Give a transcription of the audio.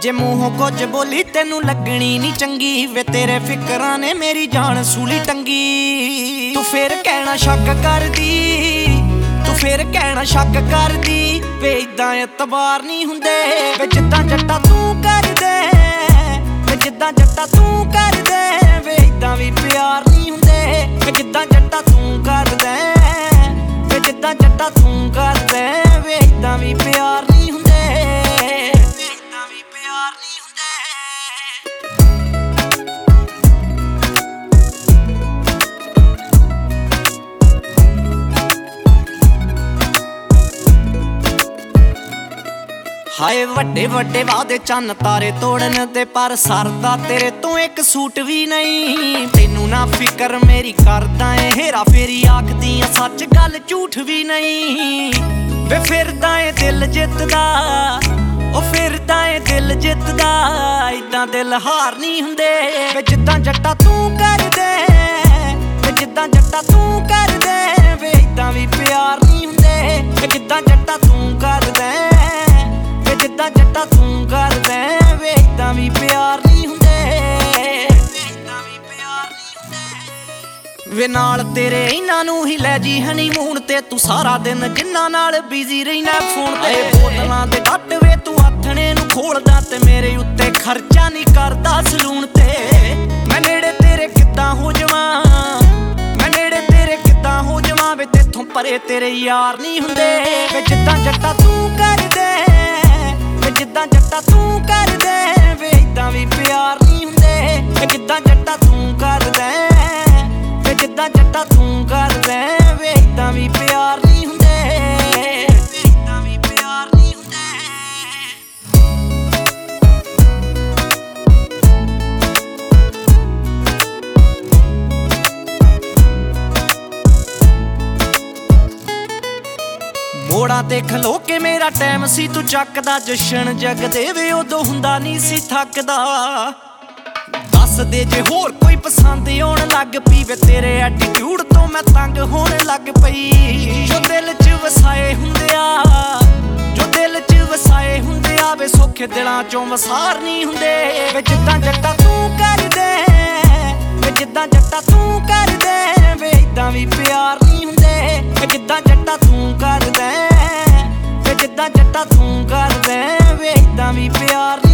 जे मूहों कुछ बोली तेनू लगनी नहीं चंगी वे तेरे फिकरां ने मेरी जान सूली टंगी। तू फिर कहना शक कर दी, तू फिर कहना शक कर दी वे इदां एतबार नहीं हुंदे वे जिद्दां जट्टा तू कर दे, वे जिद्दां जट्टा तू कर दे वे इदां भी प्यार नहीं हुंदे वे जिद्दां जट्टा तू कर दे, वे जिद्दां जट्टा तू कर दे वे इदां भी प्यार नहीं हुंदे। हाय वड्डे वड्डे वादे चन्न तारे तोड़न दे पर सरदा तेरे तो एक सूट भी नहीं। तेनू ना फिकर मेरी करदा ऐ हेरा फेरी आखदियां सच गल झूठ भी नहीं। वे फिरदा ऐ दिल जितदा, ओ फिरदा ऐ दिल जितदा इदां दिल हार नहीं हुंदे वे जिद्दां जट्टा तू कर दे, वे जिद्दां जट्टा तू कर दे वे इदां भी प्यार नहीं हुंदे वे जिद्दां जट्टा तू कर दे, जिद्दां जट्टा तू कर दे वे इदां भी प्यार नहीं हुंदे, इदां भी प्यार नहीं हुंदे। वे नाल तेरे इन्हां नूं ही लै जी हनीमून ते तू सारा दिन जिन्हां नाल बिजी रहिना फोन ते। बोतलां दे डट वे तू आथणे नूं खोलदा ते मेरे उत्ते खर्चा नहीं करदा सलून ते। मैं नेड़े तेरे किद्दां हो जावां, मैं नेड़े तेरे किद्दां हो जावां वे तेथों परे तेरे यार नहीं हुंदे वे जिद्दां जट्टा तू कर दे, जिद्दां जट्टा तू कर दे वे इदां भी प्यार नहीं हुंदे वे जिद्दां जट्टा तू कर दे, वे जिद्दां जट्टा तू कर दे वे इदां भी प्यार नहीं हुंदे, इदां भी प्यार नहीं हुंदे। मोड़ा ते खलो के मेरा टाइम सी तू चकदा जशन जगदे वे उदों हुंदा नहीं सी थकदा। दस दे जे होर कोई पसंद आउण लग पई वे तेरे एटीट्यूड तो मैं तंग होण लग पई। जो दिल च वसाए हुंदे आ, जो दिल च वसाए हुंदे आ वे सौखे दिलां चों वसार नहीं हुंदे वे जिद्दां जट्टा तू कर दे, वे जिद्दां जट्टा तू कर दे वे इदां भी प्यार नहीं हुंदे वे जिद्दां जट्टा तू कर दे, वे जिद्दां जट्टा तू कर दे वे इदां भी प्यार।